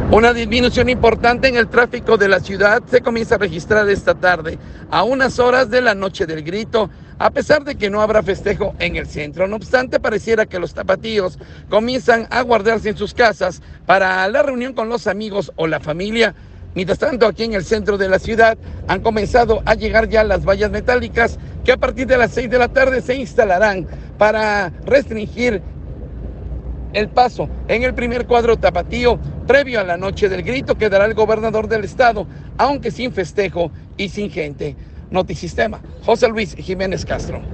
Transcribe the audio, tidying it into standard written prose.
Una disminución importante en el tráfico de la ciudad se comienza a registrar esta tarde, a unas horas de la Noche del Grito, a pesar de que no habrá festejo en el centro. No obstante, pareciera que los tapatíos comienzan a guardarse en sus casas para la reunión con los amigos o la familia. Mientras tanto, aquí en el centro de la ciudad han comenzado a llegar ya las vallas metálicas que a partir de las 6 de la tarde se instalarán para restringir el paso. En el primer cuadro tapatío, previo a la Noche del Grito, quedará el gobernador del estado, aunque sin festejo y sin gente. Notisistema, José Luis Jiménez Castro.